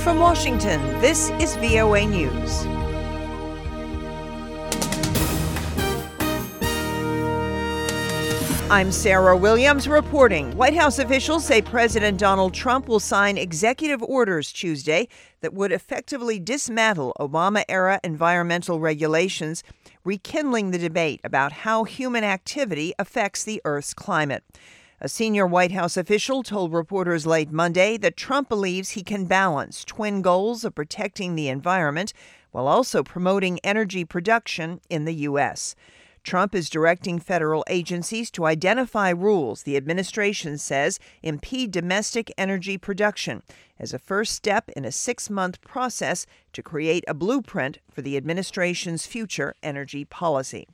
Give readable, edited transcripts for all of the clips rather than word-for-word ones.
from Washington, this is VOA News. I'm Sarah Williams reporting. White House officials say President Donald Trump will sign executive orders Tuesday that would effectively dismantle Obama-era environmental regulations, rekindling the debate about how human activity affects the Earth's climate. A senior White House official told reporters late Monday that Trump believes he can balance twin goals of protecting the environment while also promoting energy production in the U.S. Trump is directing federal agencies to identify rules the administration says impede domestic energy production as a first step in a 6-month process to create a blueprint for the administration's future energy policy.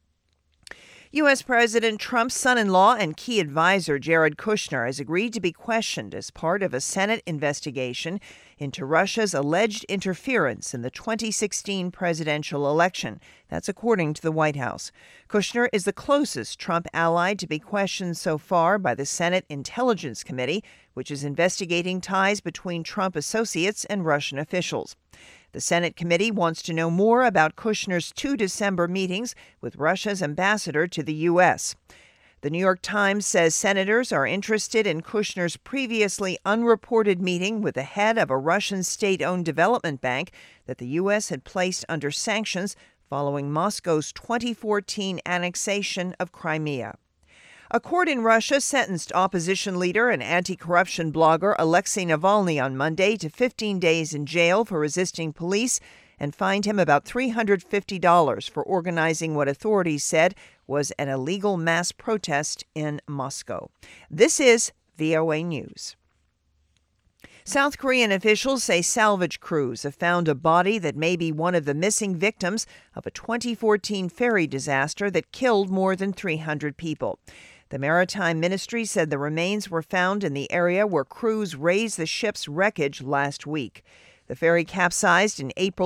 U.S. President Trump's son-in-law and key advisor Jared Kushner has agreed to be questioned as part of a Senate investigation into Russia's alleged interference in the 2016 presidential election. That's according to the White House. Kushner is the closest Trump ally to be questioned so far by the Senate Intelligence Committee, which is investigating ties between Trump associates and Russian officials. The Senate committee wants to know more about Kushner's 2 December meetings with Russia's ambassador to the U.S. The New York Times says senators are interested in Kushner's previously unreported meeting with the head of a Russian state-owned development bank that the U.S. had placed under sanctions following Moscow's 2014 annexation of Crimea. A court in Russia sentenced opposition leader and anti-corruption blogger Alexei Navalny on Monday to 15 days in jail for resisting police and fined him about $350 for organizing what authorities said was an illegal mass protest in Moscow. This is VOA News. South Korean officials say salvage crews have found a body that may be one of the missing victims of a 2014 ferry disaster that killed more than 300 people. The Maritime Ministry said the remains were found in the area where crews raised the ship's wreckage last week. The ferry capsized in April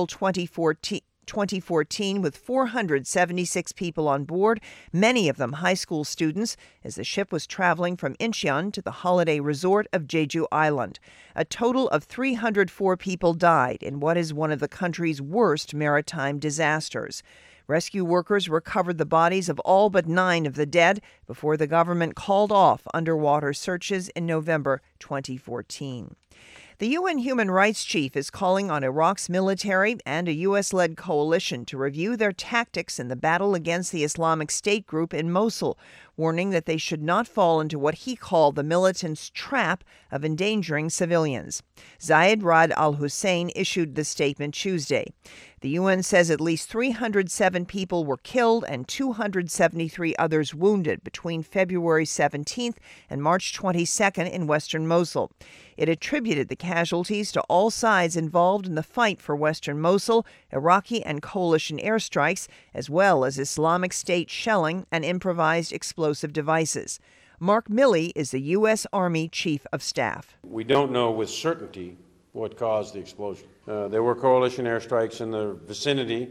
2014 with 476 people on board, many of them high school students, as the ship was traveling from Incheon to the holiday resort of Jeju Island. A total of 304 people died in what is one of the country's worst maritime disasters. Rescue workers recovered the bodies of all but 9 of the dead before the government called off underwater searches in November 2014. The UN Human Rights Chief is calling on Iraq's military and a U.S.-led coalition to review their tactics in the battle against the Islamic State group in Mosul, warning that they should not fall into what he called the militants' trap of endangering civilians. Zayed Ra'ad al-Hussein issued the statement Tuesday. The UN says at least 307 people were killed and 273 others wounded between February 17th and March 22nd in western Mosul. It attributed the casualties to all sides involved in the fight for western Mosul, Iraqi and coalition airstrikes, as well as Islamic State shelling and improvised explosive devices. Mark Milley is the U.S. Army Chief of Staff. We don't know with certainty what caused the explosion. There were coalition airstrikes in the vicinity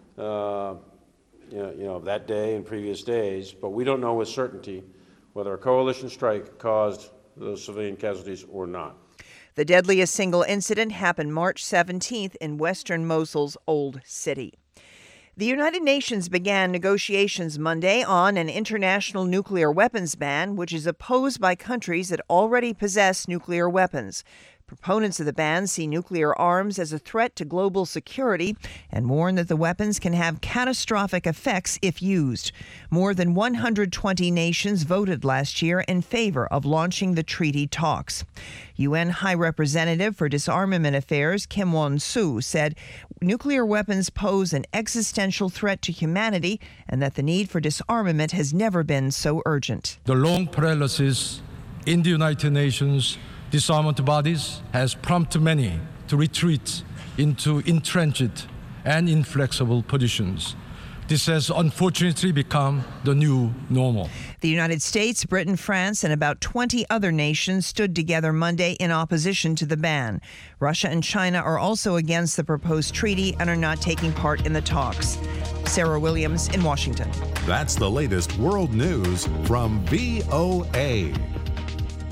that day and previous days, but we don't know with certainty whether a coalition strike caused those civilian casualties or not. The deadliest single incident happened March 17th in western Mosul's Old City. The United Nations began negotiations Monday on an international nuclear weapons ban, which is opposed by countries that already possess nuclear weapons. Proponents of the ban see nuclear arms as a threat to global security and warn that the weapons can have catastrophic effects if used. More than 120 nations voted last year in favor of launching the treaty talks. UN High Representative for Disarmament Affairs Kim Won-soo said nuclear weapons pose an existential threat to humanity and that the need for disarmament has never been so urgent. The long paralysis in the United Nations disarmament bodies has prompted many to retreat into entrenched and inflexible positions. This has unfortunately become the new normal. The United States, Britain, France, and about 20 other nations stood together Monday in opposition to the ban. Russia and China are also against the proposed treaty and are not taking part in the talks. Sarah Williams in Washington. That's the latest world news from VOA.